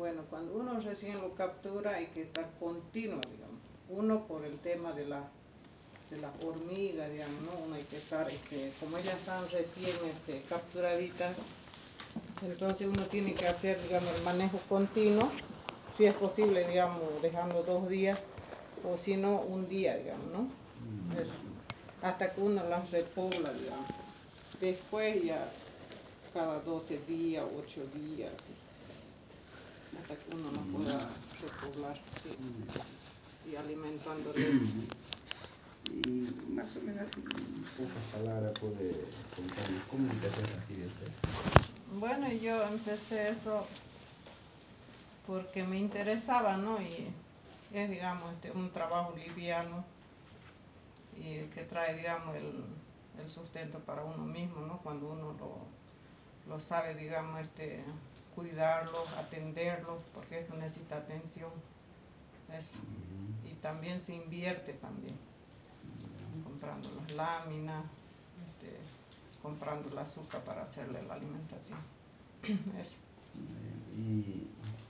Bueno, cuando uno recién lo captura hay que estar continuo, digamos. Uno por el tema de la hormiga, digamos, ¿no? Uno hay que estar, como ellas están recién capturaditas, entonces uno tiene que hacer, digamos, el manejo continuo, si es posible, digamos, dejando 2 días, o si no, un día, digamos, ¿no? Eso, hasta que uno las repobla, digamos. Después ya cada 12 días, 8 días, ¿sí? Hasta que uno las pueda repoblar, sí, y alimentándoles. Y más o menos en pocas palabras puede contarnos cómo empezó esta actividad usted. Bueno, yo empecé eso porque me interesaba, ¿no? Y es, digamos, un trabajo liviano y que trae, digamos, el sustento para uno mismo, ¿no? Cuando uno lo sabe, digamos, cuidarlos, atenderlos, porque eso necesita atención, eso. Y también se invierte también, comprando las láminas, comprando el azúcar para hacerle la alimentación, eso. Y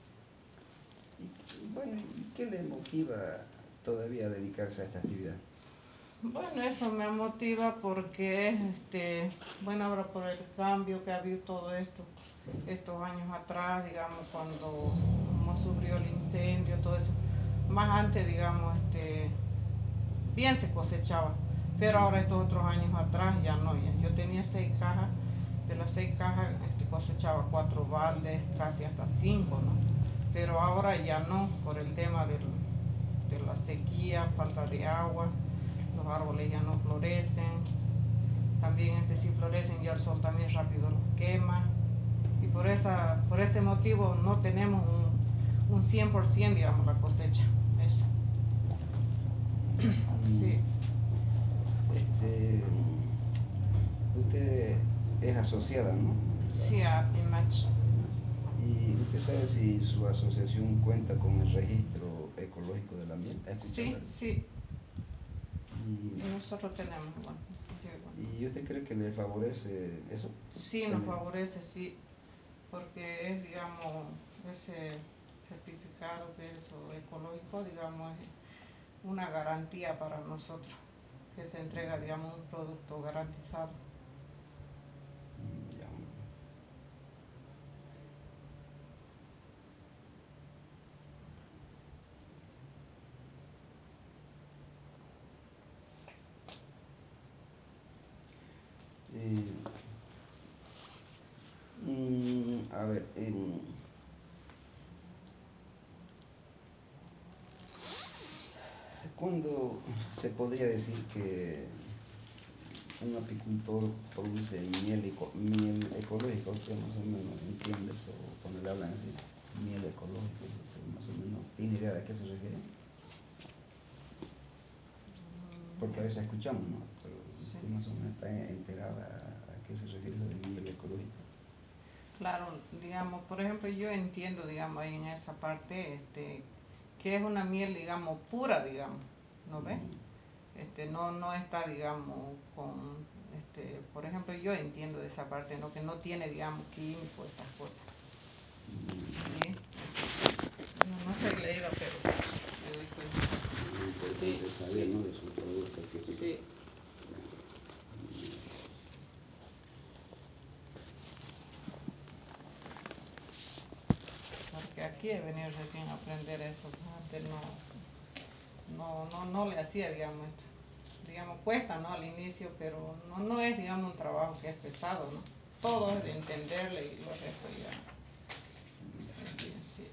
bueno, ¿y qué le motiva todavía a dedicarse a esta actividad? Bueno, eso me motiva porque bueno, ahora por el cambio que ha habido todo esto, estos años atrás, digamos, cuando sufrió el incendio, todo eso, más antes, digamos, bien se cosechaba, pero ahora estos otros años atrás ya no, ya. Yo tenía 6 cajas, de las 6 cajas cosechaba 4 baldes, casi hasta 5, ¿no? Pero ahora ya no, por el tema de la sequía, falta de agua, los árboles ya no florecen, también si florecen ya el sol también rápido los quema, y por ese motivo no tenemos un 100%, digamos, la cosecha, eso. Sí. Usted es asociada, ¿no? Sí, a Timach. ¿Y usted sabe si su asociación cuenta con el registro ecológico de la miel? Sí, sí. Nosotros tenemos, bueno. ¿Y usted cree que le favorece eso? Sí, nos favorece, sí, porque es, digamos, ese certificado que es ecológico, digamos, es una garantía para nosotros, que se entrega, digamos, un producto garantizado. Ya. A ver, ¿cuándo se podría decir que un apicultor produce miel ecológica? ¿Usted más o menos entiende eso cuando le hablan así? Miel ecológica, ¿usted más o menos tiene idea de a qué se refiere? Porque a veces escuchamos, ¿no? Pero Sí. usted más o menos está enterada a qué se refiere eso de miel ecológica. Claro, digamos, por ejemplo, yo entiendo, digamos, ahí en esa parte, que es una miel, digamos, pura, digamos, ¿no ves? No está, digamos, con, por ejemplo, yo entiendo de esa parte, ¿no? Que no tiene, digamos, químicos, esas cosas. ¿Sí? No soy leída, pero me doy cuenta. Importante saber, ¿no? De sus productos que Sí. Porque aquí he venido recién a aprender eso, antes no le hacía, digamos, esto. Digamos, cuesta, ¿no? Al inicio, pero no es, digamos, un trabajo que es pesado, ¿no? Todo es de entenderle y lo resto ya. Sí.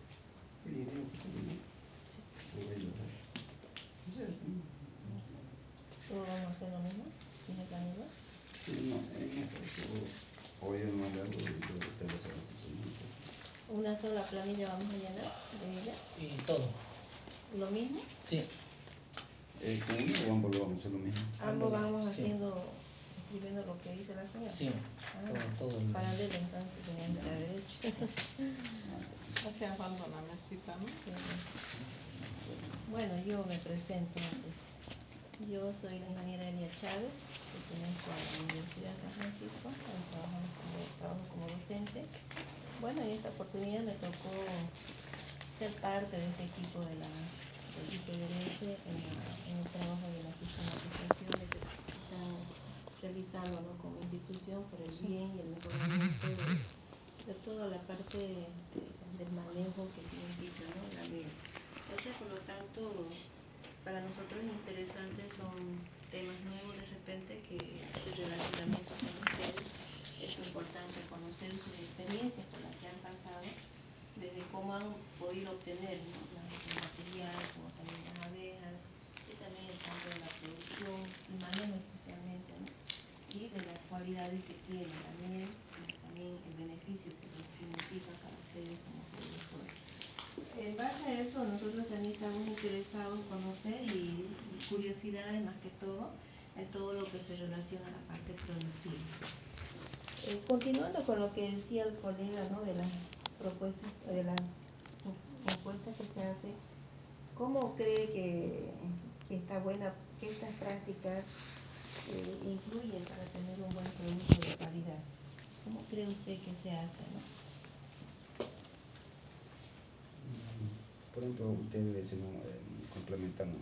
¿Todos vamos a hacer lo mismo? ¿Tiene planilla? No, en este caso hoy no le hago y luego usted va a hacer lo. ¿Una sola planilla vamos a llenar de ella? Y todo. ¿Lo mismo? Sí. Con uno o ambos lo vamos a hacer lo mismo. Ambos vamos Sí. haciendo, escribiendo lo que dice la señora. Sí, todo. Paralela entonces tenían que haber hecho. Hacía falta una mesita, ¿no? Bueno, yo me presento antes. Yo soy la ingeniera Elia Chávez, pertenezco a la Universidad de San Francisco, trabajo como docente. Bueno, en esta oportunidad me tocó ser parte de este equipo del IPDS en el trabajo de las sistematizaciones que están realizando, ¿no?, como institución por el bien y el mejoramiento de toda la parte del manejo que significa, ¿no?, la miel. O sea, por lo tanto, para nosotros es interesante, son temas nuevos de repente que el relacionamiento con ustedes es importante conocer sus experiencias por las que han pasado, desde cómo han podido obtener, ¿no?, el material, como también las abejas, y también el campo de la producción, el manejo especialmente, ¿no?, y de las cualidades que tiene la miel y también el beneficio que significa para ustedes como productores. En base a eso, nosotros también estamos interesados en conocer y curiosidades más que todo en todo lo que se relaciona a la parte productiva. Continuando con lo que decía el colega, ¿no?, de las propuestas, de las encuestas que se hacen, ¿cómo cree que que estas prácticas influyen para tener un buen producto de calidad? ¿Cómo cree usted que se hace, no? Por ejemplo, ustedes, si no, complementando,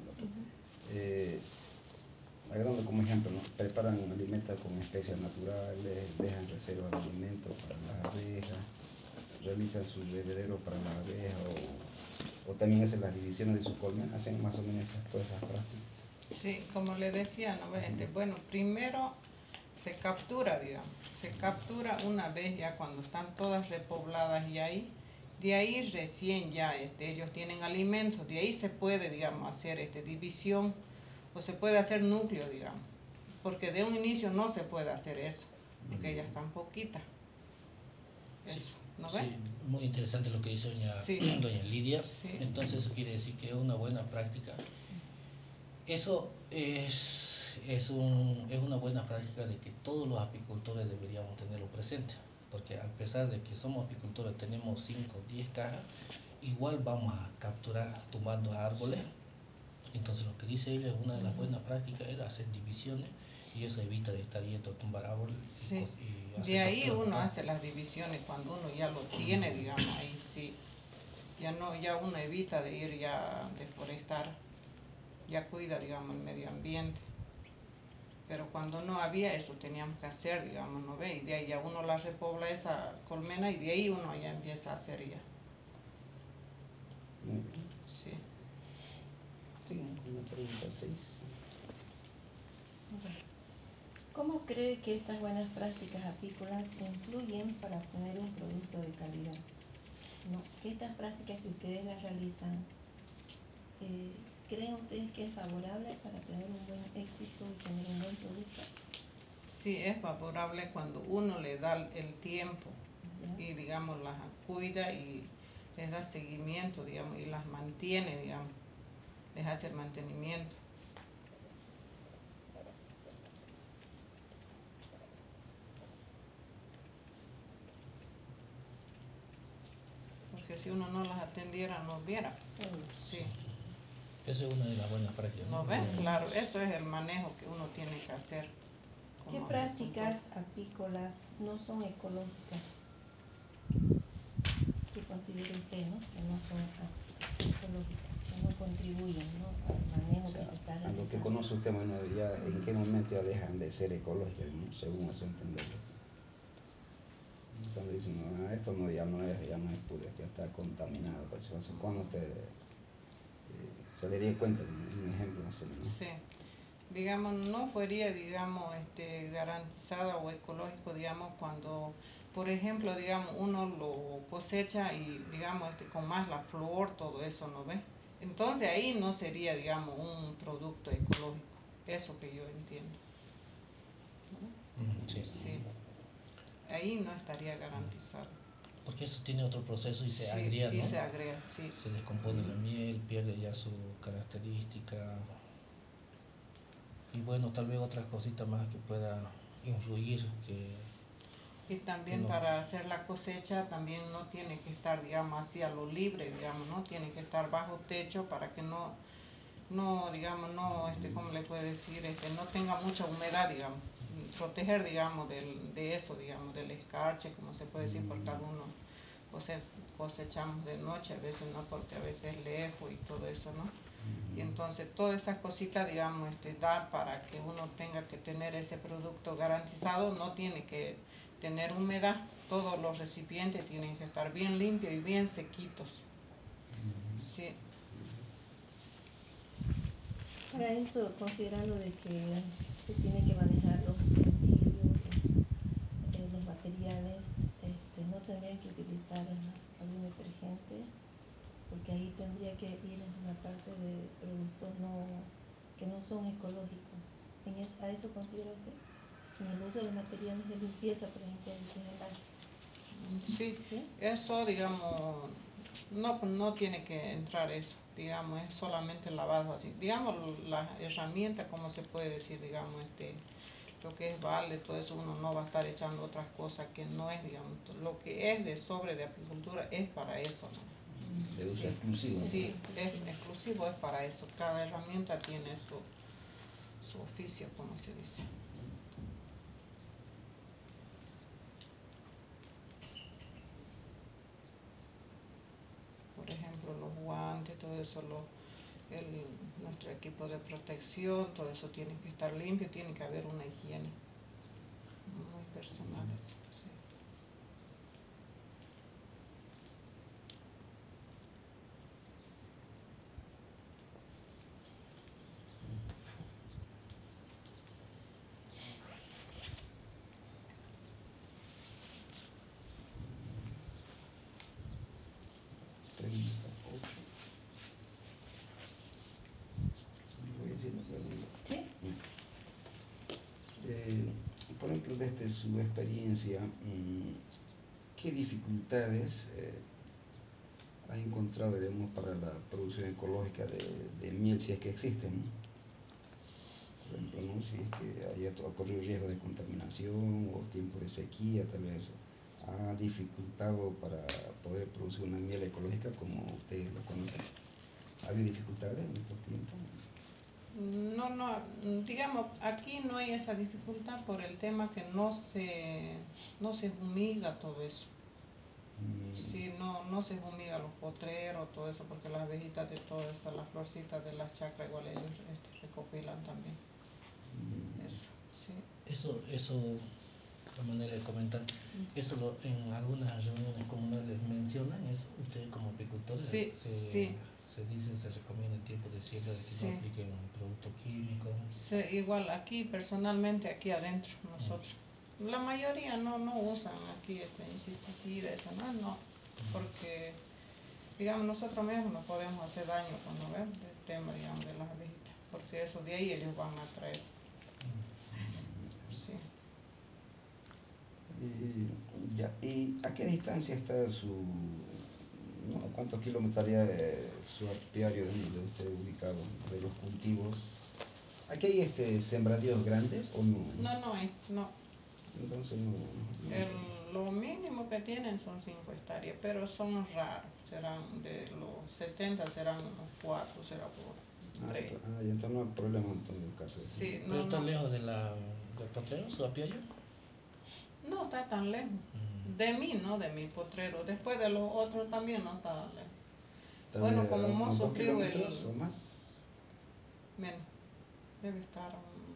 agarrando como ejemplo, ¿no?, preparan alimentos con especias naturales, dejan reserva de alimentos para las abejas, realizan su bebedero para las abejas, o también hacen las divisiones de su colmena, hacen más o menos todas esas prácticas. Sí, como le decía, ¿no? Bueno, primero se captura, digamos, se captura una vez ya cuando están todas repobladas y ahí, de ahí recién ya ellos tienen alimentos, de ahí se puede, digamos, hacer división o se puede hacer núcleo, digamos, porque de un inicio no se puede hacer eso, porque ellas están poquitas. Eso, ¿no ves? Sí, muy interesante lo que dice Sí. doña Lidia. Sí. Entonces eso quiere decir que es una buena práctica. Eso es una buena práctica de que todos los apicultores deberíamos tenerlo presente, porque a pesar de que somos apicultores, tenemos 5 o 10 cajas, igual vamos a capturar tumbando árboles. Entonces lo que dice ella, una de las buenas prácticas era hacer divisiones, y eso evita de estar yendo a tumbar árboles Sí. y hacer De ahí capturas, uno ¿verdad? hace las divisiones cuando uno ya lo tiene, digamos, ahí sí. Ya no, ya uno evita de ir ya a deforestar, ya cuida, digamos, el medio ambiente. Pero cuando no había eso teníamos que hacer, digamos, ¿no ve? Y de ahí ya uno la repobla esa colmena y de ahí uno ya empieza a hacer ya. Muy bien. Sí. Sigamos con la pregunta 6. ¿Cómo cree que estas buenas prácticas apícolas influyen para obtener un producto de calidad? ¿No? Que estas prácticas que ustedes las realizan, ¿creen ustedes que es favorable para tener un buen éxito y tener un buen producto? Sí, es favorable cuando uno le da el tiempo ¿Ya? y, digamos, las cuida y les da seguimiento, digamos, y las mantiene, digamos, les hace el mantenimiento. Porque si uno no las atendiera, no hubiera. Sí. Esa es una de las buenas prácticas, ¿No ¿no? ves? Claro, eso es el manejo que uno tiene que hacer. ¿Qué como prácticas apicultor. apícolas no son ecológicas? ¿Qué considera usted, no?, que no son ecológicas, que no contribuyen, ¿no?, al manejo O sea, que se está a realizando? lo que conoce usted, bueno, ya en qué momento ya dejan de ser ecológicas, ¿no?, según a su entender. Cuando dicen, no, esto no, ya no es puro, esto ya está contaminado, pues, ¿cuándo usted se daría cuenta? Un ejemplo más o menos. Sí. Digamos, no fuera, digamos, garantizada o ecológico, digamos, cuando, por ejemplo, digamos, uno lo cosecha y, digamos, con más la flor, todo eso, ¿no ve? Entonces ahí no sería, digamos, un producto ecológico, eso que yo entiendo. Sí. Sí. Ahí no estaría garantizado. Porque eso tiene otro proceso y se Sí, agrega, y ¿no? se agrega, sí. Se descompone la miel, pierde ya su característica. Y bueno, tal vez otras cositas más que pueda influir, Y que también no. para hacer la cosecha también no tiene que estar, digamos, así a lo libre, digamos, ¿no? Tiene que estar bajo techo para que no, digamos, no, ¿cómo le puede decir? No tenga mucha humedad, digamos. Proteger, digamos, de eso, digamos, del escarche, como se puede decir, porque algunos cose- cosechamos de noche, a veces no, porque a veces es lejos y todo eso, ¿no? Y entonces todas esas cositas, digamos, da para que uno tenga que tener ese producto garantizado, no tiene que tener humedad, todos los recipientes tienen que estar bien limpios y bien sequitos. Sí. Para esto, considerando de que se tiene que manejar los utensilios, los materiales, no tendrían que utilizar algún detergente, porque ahí tendría que ir en una parte de productos que no son ecológicos. ¿A eso considera usted? En el uso de los materiales de limpieza, por ejemplo, de sus envases. Sí, ¿Sí? eso, digamos, no tiene que entrar eso, digamos, es solamente lavado así. Digamos, la herramienta, como se puede decir, digamos, lo que es balde, todo eso, uno no va a estar echando otras cosas que no es, digamos, lo que es de sobre de apicultura es para eso, ¿no? De uso Sí, exclusivo. sí, es exclusivo, es para eso. Cada herramienta tiene su oficio, como se dice. Por ejemplo, los guantes, todo eso, nuestro equipo de protección, todo eso tiene que estar limpio, tiene que haber una higiene muy personal. Eso, sí. Pregunta 8. Voy a decir la pregunta. ¿Sí? Por ejemplo, desde su experiencia, ¿qué dificultades ha encontrado, digamos, para la producción ecológica de miel, si es que existen, ¿no? Por ejemplo, ¿no? Si es que haya ocurrido riesgo de contaminación o tiempo de sequía, tal vez ha dificultado para poder producir una miel ecológica como ustedes lo conocen. ¿Ha habido dificultades en estos tiempos? No, digamos, aquí no hay esa dificultad por el tema que no se fumiga todo eso. Sí, no se fumiga los potreros, todo eso, porque las abejitas de todas esas, las florcitas de las chacras, igual ellos recopilan también. Eso, sí. Eso, a manera de comentar, eso en algunas reuniones comunales mencionan eso, ustedes como apicultores Sí, sí. se dice, se recomienda en tiempo de siembra de que no Sí. apliquen productos químicos. Sí, igual aquí personalmente, aquí adentro, nosotros. La mayoría no usan aquí insecticida, eso no, porque digamos nosotros mismos no podemos hacer daño cuando vemos el tema, digamos, de las abejitas, porque eso de ahí ellos van a traer. Sí. Ya, ¿y a qué distancia está no, cuántos kilómetros haría su apiario donde usted ubicado, de los cultivos? ¿Aquí hay sembradíos grandes o no? No hay, no. Entonces no. Lo mínimo que tienen son 5 hectáreas, pero son raros, serán de los 70, serán unos 4, será por 3. Y entonces no hay problema en todo caso. Sí, ¿Pero está no. lejos del potrero, su apiario? No está tan lejos. De mí, no de mi potrero. Después de los otros también no está lejos. Tal Bueno, vez como a hemos unos 2 sufrido kilómetros o más. menos, debe estar a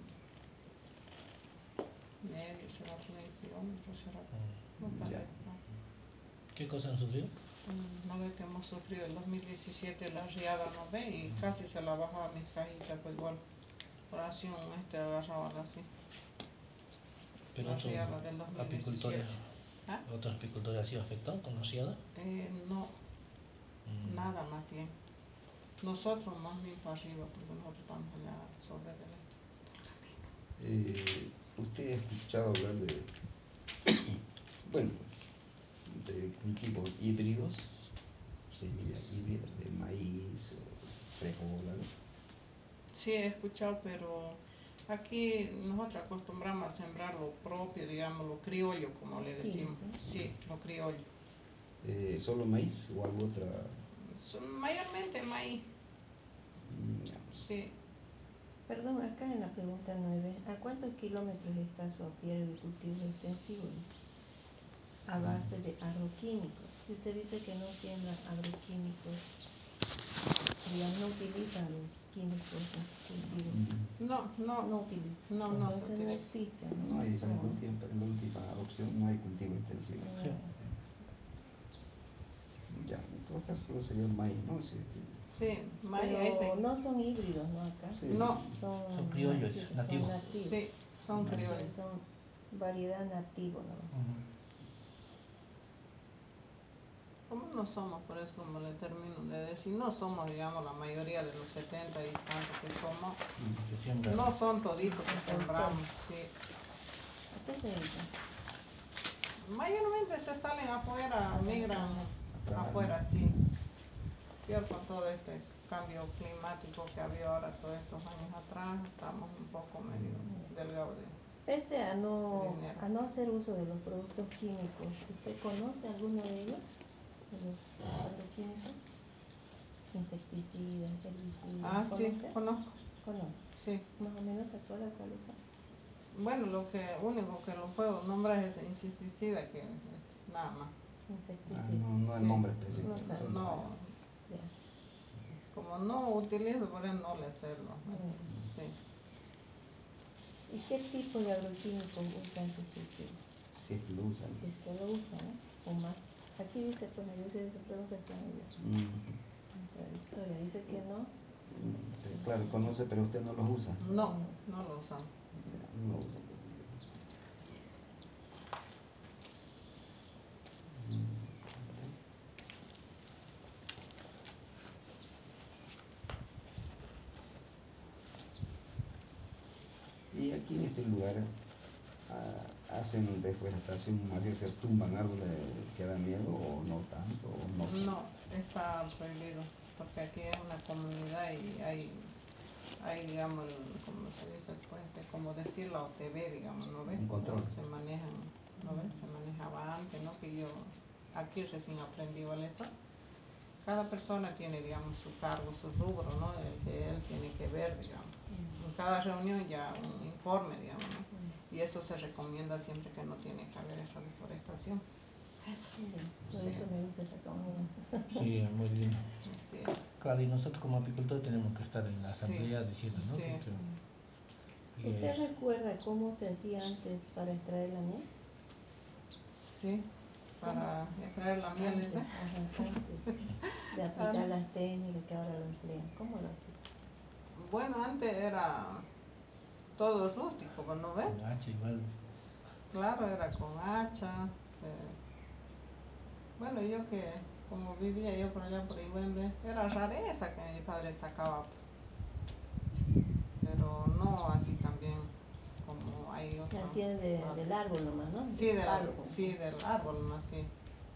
medio, será por medio kilómetro, será. No está Ya. lejos, no. ¿Qué cosa han sufrido? No ve que hemos sufrido el 2017 la riada, ¿no ve? Y casi se la bajaba mis cajitas, pues igual. Oración, agarraban así. Pero La otros riada del 2017. apicultores, ¿Ah? ¿otros apicultores han sido afectados con la riada? No, nada más bien. Nosotros más bien para arriba, porque nosotros estamos allá sobre del camino. ¿Usted ha escuchado hablar bueno, de cultivos híbridos, semillas híbridas de maíz, frijol? Sí, he escuchado, pero aquí nosotros acostumbramos a sembrar lo propio, digamos, lo criollo, como le decimos. Sí, lo criollo. ¿Solo maíz o alguna otra? Mayormente maíz. Ya. Sí. Perdón, acá en la pregunta 9, ¿a cuántos kilómetros está su apiario de cultivos extensivos? A base de agroquímicos. Si usted dice que no siembra agroquímicos, digamos, no utilizan los químicos en sus cultivos. No utilizan. no se Entonces no utiliza. existen. No hay, en No. la última opción no hay cultivo intensivo. Sí. Ya, en todo caso pero sería el maíz, ¿no? Sí, Sí, maíz, Pero no son híbridos, ¿no? Acá. sí. No. Son criollos, nativos. Son nativos. Sí, son criollos. Entonces son variedad nativo, ¿no? Ujú. Como no somos, por eso como le termino de decir, no somos, digamos, la mayoría de los 70 y tantos que somos, Que siembran. no son toditos que sembramos, sí. ¿A qué se dedica? Mayormente se salen afuera, migran trabajar. afuera, sí. Peor con todo este cambio climático que había ahora todos estos años atrás, estamos un poco medio delgados de Pese a dinero. no hacer uso de los productos químicos, ¿usted conoce alguno de ellos? ¿De los agroquímicos? Insecticidas, herbicidas. Ah, sí, ¿Conoce? conozco, Conoce. sí. Más o menos se acuerda cuáles son. Bueno, lo único que lo puedo nombrar es ese insecticida que nada más. Insecticidas. No el Sí. nombre específico. No sabe. No, Ya. como no utilizo, por eso no le sé Bueno. sí. ¿Y qué tipo de agroquímicos usa en sus cultivos? Si es que lo usan. Si es que lo usa, ¿no? O más. Aquí dice, pues yo sé esa pregunta está medio contradictoria. Dice que no. Claro, conoce, pero usted no los usa. No, no lo usamos. No lo usa. Y aquí en este lugar hacen deforestación, más bien se tumban árboles que dan miedo o no tanto, o no sé. No, está prohibido, porque aquí es una comunidad y hay digamos, como se dice, pues, como decir la OTB, digamos, ¿no ves? Un control. Se manejan, ¿no ves? Se manejaba antes, ¿no? Que yo aquí recién aprendí eso. Cada persona tiene, digamos, su cargo, su rubro, ¿no? El que él tiene que ver, digamos. En cada reunión ya un informe, digamos, ¿no? Y eso se recomienda siempre que no tiene que haber esa deforestación. Por Sí. eso me gusta esa comunidad. Sí, es muy lindo. Sí. Claro, y nosotros como apicultores tenemos que estar en la asamblea Sí, diciendo, ¿no? sí. Y ¿Usted recuerda cómo se hacía antes para extraer la miel? Sí, para extraer la miel Antes, esa. antes de aplicar las técnicas que ahora lo emplean. ¿Cómo lo hacía? Bueno, antes era todo rústico, pues, ¿no ves? con H igual. Claro, era con hacha. Bueno, yo que como vivía yo por allá por Ihuembe, era rareza que mi padre sacaba, pero no así también como hay otros. Hacían del árbol nomás, ¿no? Sí, Del palo, como sí, del árbol, ¿no? Sí.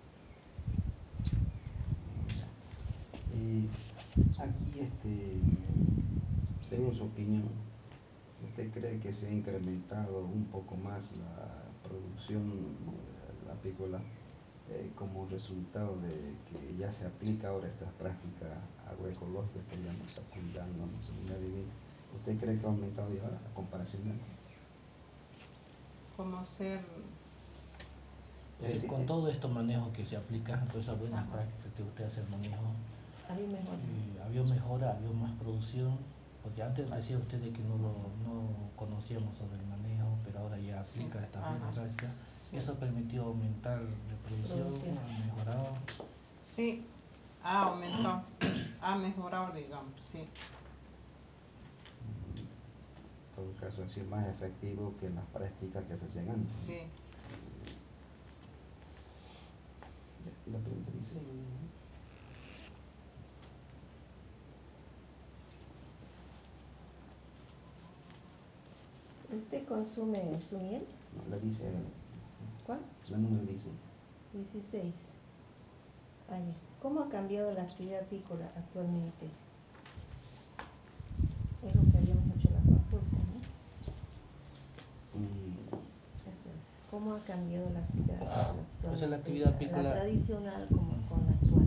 Y aquí, según su opinión, ¿usted cree que se ha incrementado un poco más la producción apícola como resultado de que ya se aplica ahora estas prácticas agroecológicas que ya nos está cuidando nuestro medio ambiente? ¿Usted cree que ha aumentado ya a comparación de antes? Como ser, Es decir, Con todo esto manejo que se aplica, todas esas buenas prácticas que usted hace el manejo, había mejor. había mejora, había más producción, porque antes decía usted de que no conocíamos sobre el manejo, pero ahora ya aplica estas buenas prácticas. sí. Eso permitió aumentar la producción, ha mejorado. Sí, ha aumentado, ha mejorado, digamos, sí. en todo caso ha sido más efectivo que las prácticas que se hacían antes. Sí. Y la pregunta dice, ¿Usted consume su miel? no, la dice, ¿Cuál? la número dice. 16. Ah, ya. ¿Cómo ha cambiado la actividad apícola actualmente? Es lo que habíamos hecho la consulta, ¿no? Eso es. ¿Cómo ha cambiado la actividad apícola actualmente? O sea, la actividad apícola, la tradicional como con la actual.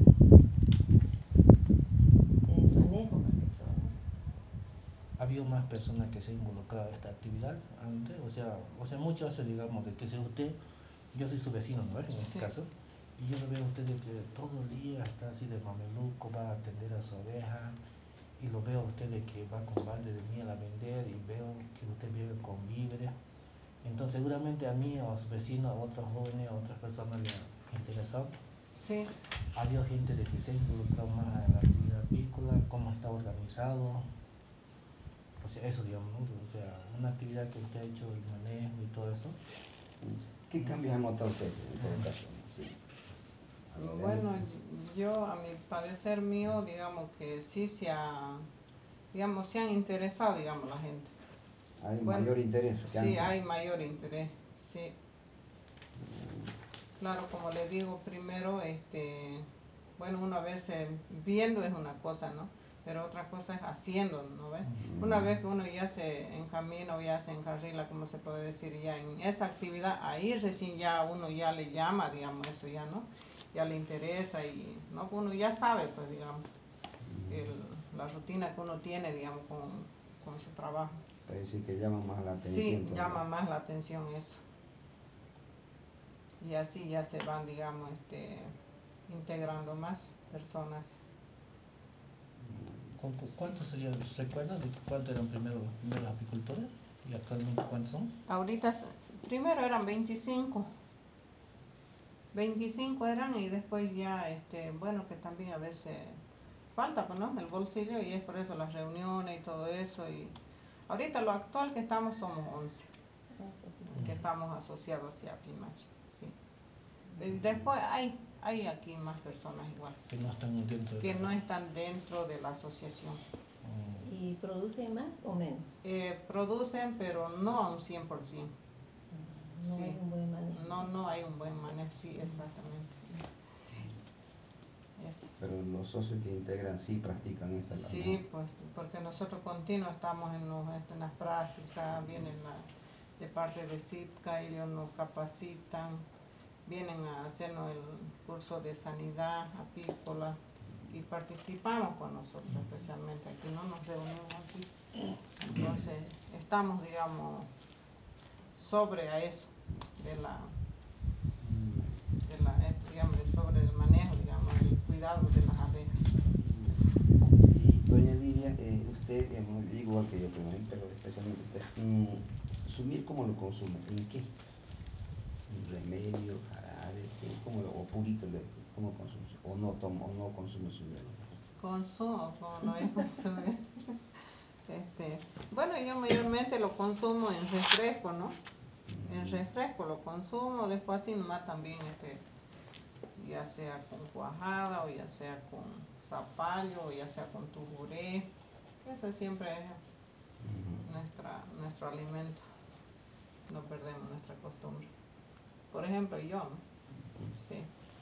En el manejo más que todo, ¿no? ha habido más personas que se han involucrado en esta actividad antes, o sea mucho hace, digamos, de que sea usted, yo soy su vecino, ¿no ves? En este caso, Y yo lo veo a usted de que todo el día está así de mameluco, va a atender a su oveja, y lo veo a usted de que va con balde de miel a vender, y veo que usted vive con víveres. Entonces seguramente a mí, a los vecinos, a otros jóvenes, a otras personas les ha interesado. Sí, Ha habido gente de que se ha involucrado más en la actividad apícola, cómo está organizado, o sea, eso digamos, ¿no? O sea, una actividad que usted ha hecho, el manejo y todo eso. ¿Qué cambios han notado ustedes en todo caso? Sí. A lo de bueno, antes. yo a mi parecer mío, digamos que sí digamos, se han interesado, digamos, la gente. Hay Bueno, mayor interés que sí, antes. hay mayor interés, sí. Claro, como le digo, primero, bueno, uno a veces viendo es una cosa, ¿no? Pero otra cosa es haciendo, ¿no ves? Una vez que uno ya se encamina o ya se encarrila, como se puede decir, ya en esa actividad, ahí recién ya uno ya le llama, digamos, eso ya, ¿no? Ya le interesa y, ¿no? Uno ya sabe, pues, digamos, la rutina que uno tiene, digamos, con su trabajo. Es decir, que llama más la atención Sí, todavía. llama más la atención eso. Y así ya se van, digamos, integrando más personas. ¿Cuántos serían? ¿Recuerdas de cuántos eran primero los primeros apicultores? ¿Y actualmente cuántos son? Ahorita, primero eran 25 eran y después ya, bueno, que también a veces falta, pues, ¿no? El bolsillo y es por eso las reuniones y todo eso. Y ahorita lo actual que estamos somos 11, que estamos asociados hacia Pimachi, sí. Y después hay aquí más personas igual, Que no están dentro de que la... no están dentro de la asociación. ¿Y producen más o menos? Producen, pero no a un 100%. No Sí. hay un buen manejo. No hay un buen manejo, sí, exactamente. Eso. Pero los socios que integran sí practican esta labor. Sí, pues, porque nosotros continuo estamos en las prácticas, vienen de parte de CIPCA, ellos nos capacitan, vienen a hacernos el curso de sanidad apícola y participamos con nosotros, especialmente aquí, no nos reunimos aquí. Entonces, estamos, digamos, sobre a eso, digamos, sobre el manejo, digamos, el cuidado de las abejas. Y doña Lidia, usted, digamos, igual que yo también, pero especialmente usted, ¿su miel cómo lo consume? ¿En qué? ¿En remedio, jarabe, cómo o purito, cómo consume? ¿O no toma, o no consume su miel? Consumo, como no voy a consumir. Bueno, yo mayormente lo consumo en refresco, ¿no? En refresco lo consumo, después así nomás también, ya sea con cuajada o ya sea con zapallo o ya sea con tujuré. Eso siempre es nuestro alimento. No perdemos nuestra costumbre. Por ejemplo, yo, ¿no? Sí,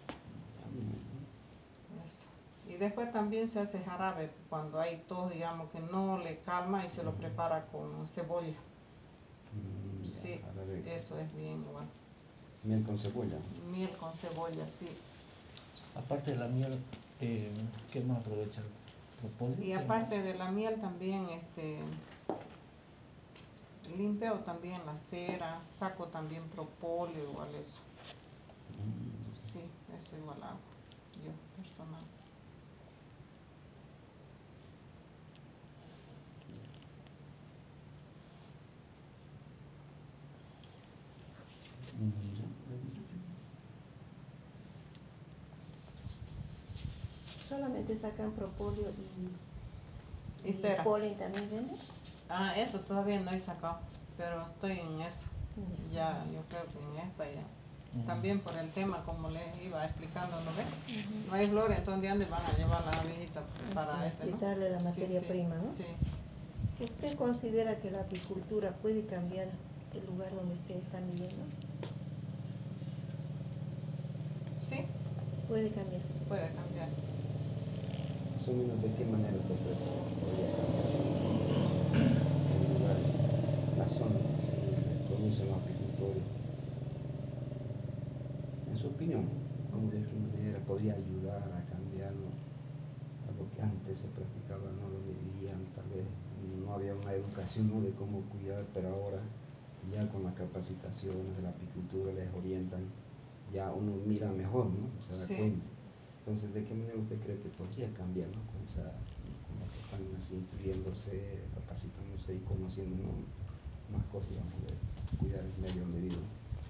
eso. Y después también se hace jarabe cuando hay tos, digamos, que no le calma y se lo prepara con cebolla. Sí, Jarabe. eso es bien igual. Miel con cebolla. Miel con cebolla, sí. Aparte de la miel, ¿qué más aprovechan? ¿Propóleo? Y aparte de la miel también, limpio también la cera, saco también propóleo, igual eso. Sí, eso igual hago, yo personal. Solamente sacan propóleo Y cera. polen también venden. Ah, eso todavía no he sacado, pero estoy en eso. Ya, yo creo que en esta ya. También por el tema, como les iba explicando, ¿no ves? No hay flores, entonces ¿de dónde van a llevar las abejitas para ¿no? Quitarle la materia prima, ¿no? Sí. ¿Usted considera que la apicultura puede cambiar el lugar donde ustedes están viviendo? Sí, Puede cambiar. puede cambiar. Más o menos, ¿de qué manera usted cree que podría cambiar el lugar, la zona donde se producen los apicultores? En su opinión, ¿cómo de qué manera podría ayudar a cambiarlo a lo que antes se practicaba, ¿no? Donde vivían, tal vez no había una educación, ¿no? De cómo cuidar, pero ahora ya con las capacitaciones de la apicultura les orientan ya uno mira mejor, ¿no? Se da Sí. cuenta. Entonces, ¿de qué manera usted cree que podría cambiar, ¿no? Con los que están así instruyéndose, capacitándose y conociendo, ¿no? Más cosas, digamos, de cuidar el medio donde viven.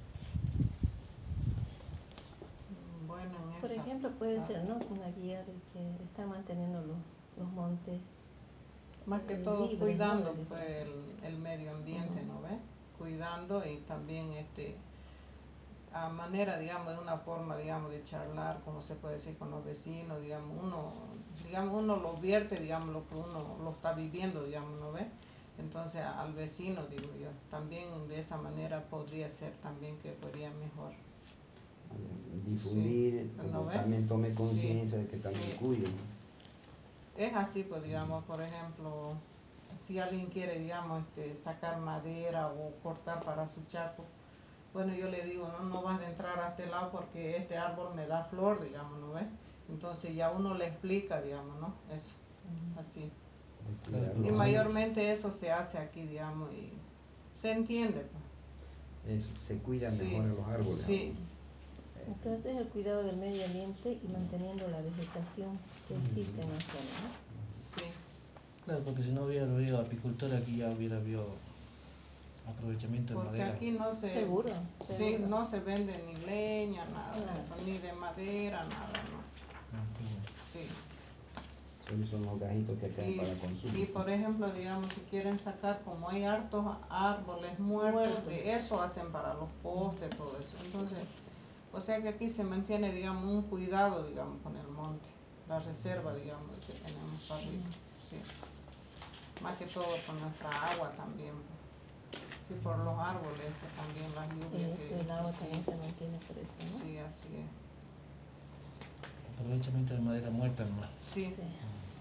Bueno, en Por esa ejemplo, puede ser, parte. ¿no? Una guía de que están manteniendo los montes Más que todo libres, ¿no? cuidando De pues el medio ambiente, ¿no ves? Cuidando y también a manera, digamos, de una forma, digamos, de charlar, como se puede decir, con los vecinos, digamos, uno lo vierte, digamos, lo que uno lo está viviendo, digamos, ¿no ves? Entonces al vecino, digo yo, también de esa manera podría ser también que podría mejor. Difundir, Sí, ¿no como ves? también tome Sí, conciencia de que también sí. cuiden. Es así, pues, digamos, por ejemplo, si alguien quiere, digamos, sacar madera o cortar para su chaco, bueno, yo le digo, no, no vas a entrar a este lado porque este árbol me da flor, digamos, ¿no ves? Entonces ya uno le explica, digamos, ¿no? Eso, así. De Claro, cuidar Y porque los si no, árboles. mayormente eso se hace aquí, digamos, y se entiende, pues. Eso, se cuidan Sí, mejor a los árboles. sí, Entonces el cuidado del medio ambiente y manteniendo la vegetación que existe en la zona, ¿no? sí. claro, porque si no hubiera habido apicultura aquí ya hubiera habido aprovechamiento de Porque madera. aquí no se, Seguro, sí, seguro. no se vende ni leña, nada de Nada. eso, ni de madera, nada, no. Ah, qué bueno. Sí. Solo son los gajitos que quedan para consumo. Y por ejemplo, digamos, si quieren sacar, como hay hartos árboles muertos, de eso hacen para los postes, todo eso. Entonces, o sea que aquí se mantiene, digamos, un cuidado, digamos, con el monte, la reserva, digamos, que tenemos para arriba, sí. Más que todo con nuestra agua también, y por los árboles, que también las lluvias Eso, que, el agua sí, también se mantiene por eso, ¿no? sí, así es. Aprovechamiento de madera muerta nomás. Sí. Sí.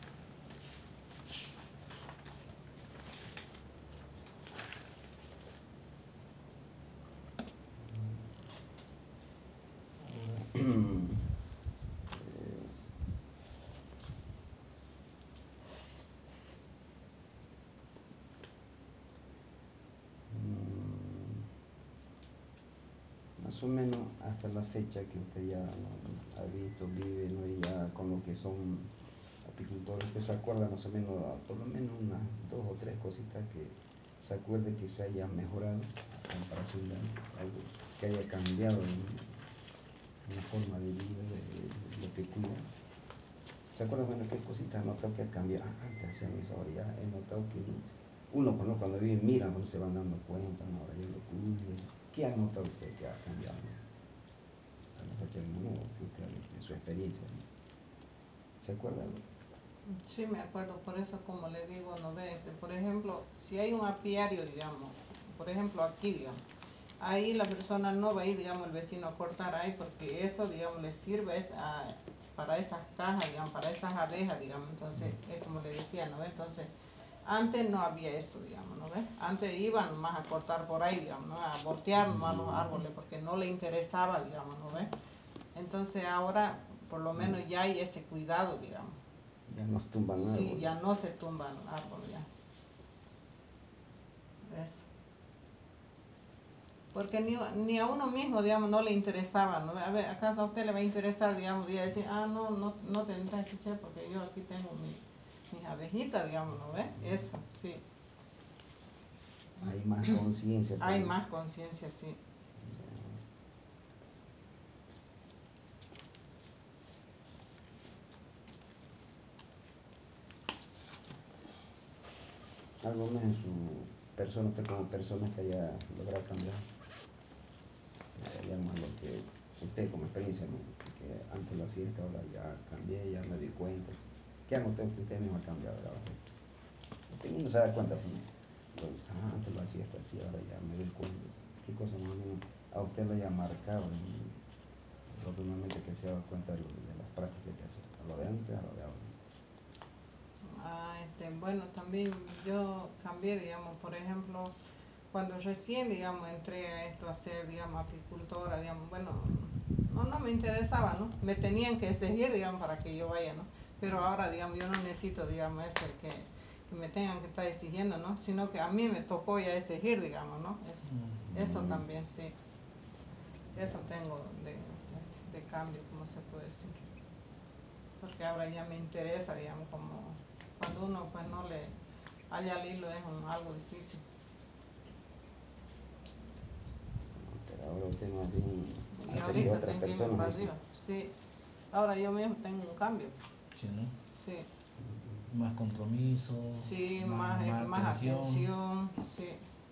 Más o menos hasta la fecha que usted ya ha visto, vive, ¿no? Y ya con lo que son apicultores, usted se acuerda más o menos, por lo menos unas 2 o 3 cositas que se acuerde que se haya mejorado a comparación de antes, algo que haya cambiado en la forma de vida, de lo que cuida. ¿Se acuerda, bueno, qué cositas ha notado que ha cambiado? Antes hacían eso, ahora ya he notado que uno ¿no? Cuando vive, mira, bueno, se van dando cuenta, ¿no? Ahora ya lo cuida. ¿Qué ha notado usted que ha cambiado, ¿no? A la fecha del mundo, que usted de su experiencia, ¿no? ¿Se acuerda algo? Sí, me acuerdo, por eso como le digo, no ve, por ejemplo, si hay un apiario, digamos, por ejemplo aquí, digamos, ahí la persona no va a ir, digamos, el vecino a cortar ahí, porque eso, digamos, le sirve para esas cajas, digamos, para esas abejas, digamos, entonces, es como le decía, ¿no ve? Entonces, antes no había eso, digamos, ¿no ve? Antes iban más a cortar por ahí, digamos, ¿no? A voltear más los árboles, porque no le interesaba, digamos, ¿no ve? Entonces ahora, por lo menos ya hay ese cuidado, digamos. Ya nos tumban Sí, árboles. ya no se tumban árboles ya. Eso. Porque ni a uno mismo, digamos, no le interesaba, ¿no? A ver, ¿acaso a usted le va a interesar, digamos, y decir, no, no, no tendrás que echar porque yo aquí tengo mis abejitas, digamos, ¿no ve? Eso, sí. Hay más conciencia. Hay También. más conciencia, sí. Algo más en su persona, usted como persona que haya logrado cambiar, digamos, lo que usted como experiencia, ¿no? Que antes lo hacía, que ahora ya cambié, ya me di cuenta. ¿Qué ha notado que usted mismo ha cambiado a la fecha? Usted mismo se da cuenta, pues, ¿no? Entonces, antes lo hacía hasta así, ahora ya me doy cuenta. ¿Qué cosa más o menos a usted le haya marcado normalmente que se ha dado cuenta de las prácticas que hace? A lo de antes, a lo de ahora. Bueno, también yo cambié, digamos, por ejemplo, cuando recién, digamos, entré a esto, a ser, digamos, apicultora, digamos, bueno, no me interesaba, ¿no? Me tenían que exigir, digamos, para que yo vaya, ¿no? Pero ahora, digamos, yo no necesito, digamos, eso, que me tengan que estar exigiendo, ¿no? Sino que a mí me tocó ya exigir, digamos, ¿no? Eso también, sí. Eso tengo de cambio, como se puede decir. Porque ahora ya me interesa, digamos, como cuando uno pues no le halla el hilo es algo difícil. Pero ahora usted más bien Y hace que ahorita otras tengo que irme personas para hacen. arriba. Sí. Ahora yo mismo tengo un cambio. Sí, ¿no? Sí. Más compromiso, Sí, más más atención. atención, sí.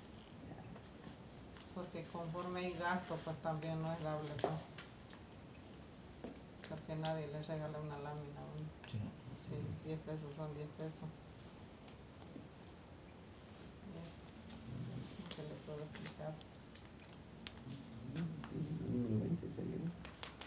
Porque conforme hay gasto, pues también no es dable, pues. Porque nadie le regala una lámina a uno. Sí. Sí, 10 pesos son 10 pesos. Y eso, ¿qué le puedo explicar? El número 20 sería, ¿no?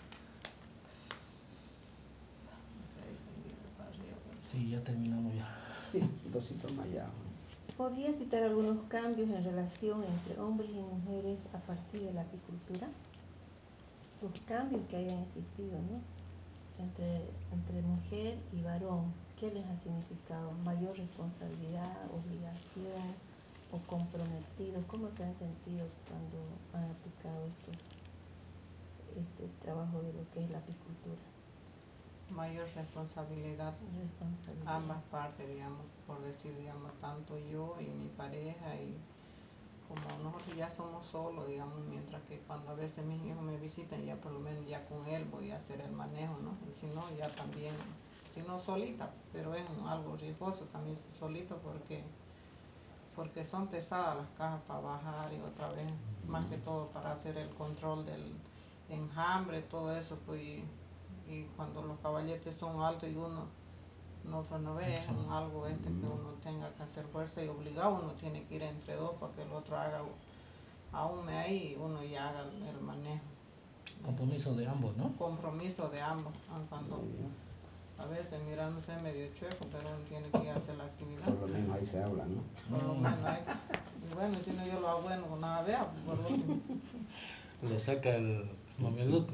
Ahí tengo que ir para arriba, pues. Sí, ya terminamos ya. Sí, dositos más allá. ¿Podría citar algunos cambios en relación entre hombres y mujeres a partir de la apicultura? Los cambios que hayan existido, ¿no? Entre mujer y varón, ¿qué les ha significado? ¿Mayor responsabilidad, obligación o comprometidos? ¿Cómo se han sentido cuando han aplicado este trabajo de lo que es la apicultura? Mayor responsabilidad. Ambas partes, digamos, por decir, digamos, tanto yo y mi pareja, y como nosotros ya somos solos, digamos, mientras que cuando a veces mis hijos me visitan, ya por lo menos ya con él voy a hacer el manejo, ¿no? Y si no, ya también, si no solita, pero es algo riesgoso también solito porque son pesadas las cajas para bajar y otra vez, más que todo para hacer el control del enjambre, todo eso, pues, y cuando los caballetes son altos y uno no, pues no ve, es algo que uno tenga que hacer fuerza y obligado, uno tiene que ir entre dos para que el otro haga aún ahí y uno ya haga el manejo. Compromiso de ambos, ¿no? Compromiso de ambos, aun cuando a veces mirándose medio chueco, pero uno tiene que ir a hacer la actividad. Por lo menos ahí se habla, ¿no? Por lo menos ahí. Y bueno, si no yo lo hago bueno con nada vea, por lo último. Lo saca el mameluco.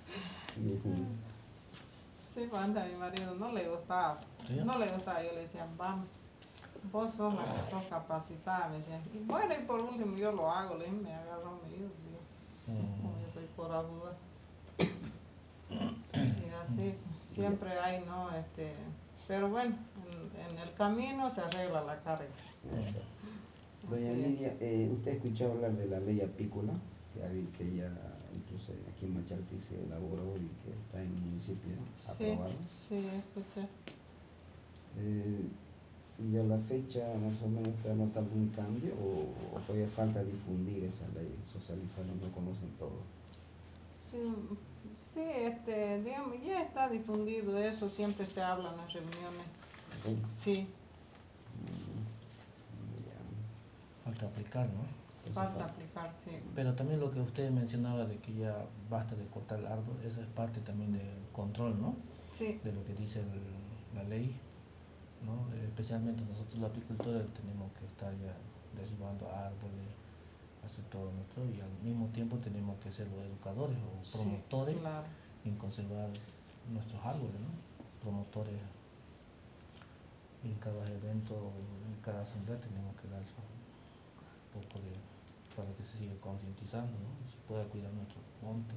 Sí, pues antes a mi marido no le gustaba, ¿Sí? no le gustaba, yo le decía, vamos, vos sos la que sos capacitada, me decía, y bueno, y por último yo lo hago, le dije, me agarró mi hijo, como yo soy corajuda. Y así, siempre hay, ¿no? Pero bueno, en el camino se arregla la carga. Doña Así es. Lidia, ¿usted ha escuchado hablar de la ley apícola? Que ya incluso aquí en Machaltí se elaboró y que está en el municipio Sí, aprobada. sí, escuché. ¿Y a la fecha más o menos usted ha notado algún cambio o todavía falta difundir esa ley, socializarla, no conocen todo? Sí, sí, digamos, ya está difundido eso, siempre se habla en las reuniones. ¿Sí? Sí, Ya. Falta aplicar, ¿no? Eso falta aplicar, sí. Pero también lo que usted mencionaba de que ya basta de cortar el árbol, eso es parte también del control, ¿no? Sí, De lo que dice la ley, ¿no? Especialmente nosotros los apicultores tenemos que estar ya derribando árboles, hacer todo nuestro, y al mismo tiempo tenemos que ser los educadores o sí, promotores claro. en conservar nuestros árboles, ¿no? Promotores en cada evento, en cada asamblea tenemos que dar un poco de, para que se siga concientizando, ¿no? Y se pueda cuidar nuestro monte.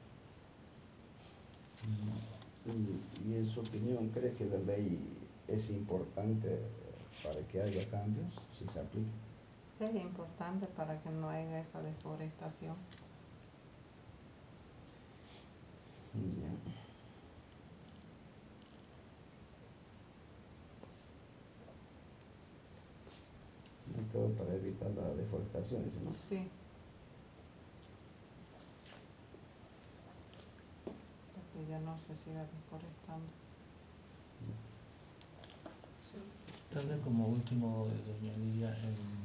Y en su opinión, ¿cree que la ley es importante para que haya cambios, si se aplica? Es importante para que no haya esa deforestación. Ya. Y todo para evitar la deforestación, ¿no? Sí. Para que ya no se siga deforestando. Tal vez como último, doña Lidia,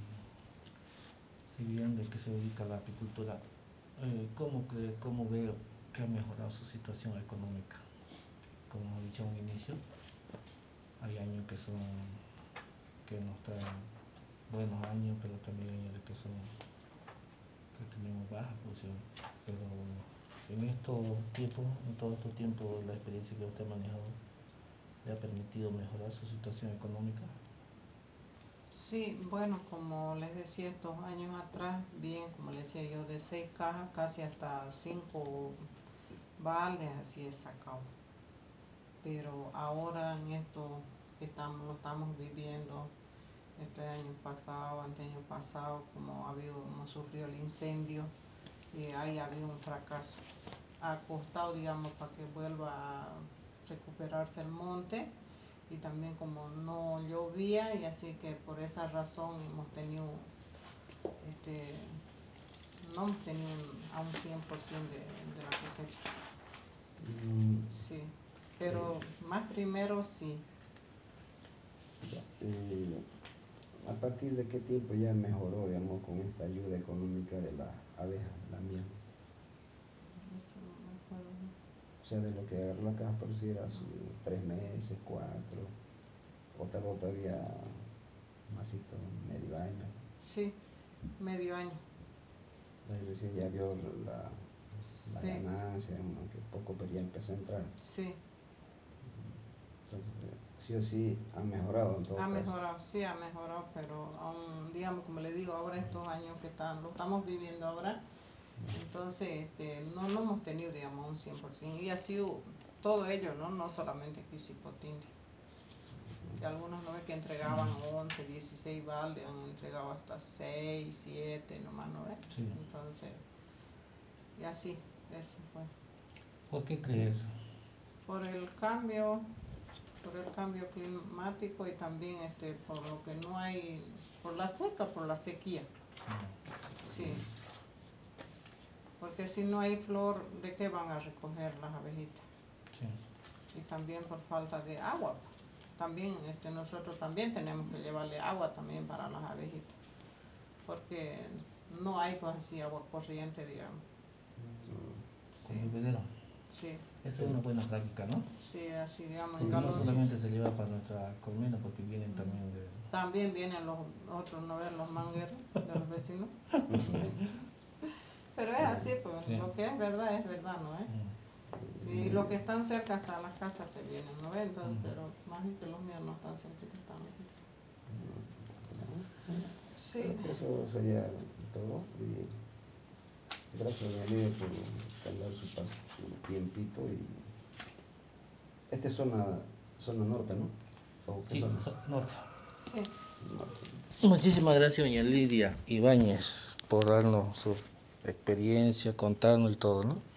si bien de que se dedica a la apicultura, ¿cómo ve que ha mejorado su situación económica? Como he dicho en un inicio, hay años que nos traen buenos años, pero también hay años que tenemos baja producción. Pero en todo estos tiempos, la experiencia que usted ha manejado, ¿le ha permitido mejorar su situación económica? Sí, bueno, como les decía estos años atrás, bien, como les decía yo, de 6 cajas casi hasta 5 baldes así he sacado. Pero ahora en esto que lo estamos viviendo, este año pasado, anteaño pasado, como hemos sufrido el incendio, ahí ha habido un fracaso. Ha costado, digamos, para que vuelva a recuperarse el monte, y también como no llovía, y así que por esa razón hemos tenido, no hemos tenido a un 100% de la cosecha. Sí, pero más primero sí. ¿A partir de qué tiempo ya mejoró, digamos, con esta ayuda económica de las abejas, la miel? Eso no me acuerdo. O sea, de lo que agarró la caja por si era 3 meses, 4, o tardó todavía masito, medio año. Sí, medio año. Entonces recién ya vio la Sí. ganancia, aunque poco, pero ya empezó a entrar. Sí. Entonces, sí o sí ha mejorado en todo Ha caso. mejorado, sí ha mejorado, pero aún, digamos, como le digo, ahora estos años que lo estamos viviendo ahora, entonces no hemos tenido, digamos, un 100%, y ha sido todo ello, no solamente aquí Cipotinte, que algunos no ve que entregaban 11, 16 baldes, han entregado hasta 6, 7, nomás, ¿no ve? Sí. Entonces, y así, eso fue. ¿Por qué crees? Por el cambio climático, y también por lo que no hay, por la sequía. Sí. Porque si no hay flor, ¿de qué van a recoger las abejitas? Sí. Y también por falta de agua. También nosotros también tenemos que llevarle agua también para las abejitas, porque no hay pues así agua corriente, digamos. Con Sí. bebedero. Sí. Esa es una buena práctica, ¿no? Sí, así digamos, Sí, en No galoncito. solamente se lleva para nuestra colmena, porque vienen también de... También vienen los otros, ¿no ven? Los mangueros de los vecinos. Pero es así, pues, Sí. lo que es verdad, ¿no es? Sí, los que están cerca hasta las casas se vienen, ¿no ven? Entonces, pero más bien que los míos no están cerquitos, están lejitos. Sí. Creo que eso sería todo. Y gracias, doña Lidia, por tener su tiempito. Y esta es zona norte, ¿no? ¿O qué Sí, zona? norte. Sí. Norte. Muchísimas gracias, doña Lidia Ibáñez, por darnos su experiencia, contarnos y todo, ¿no?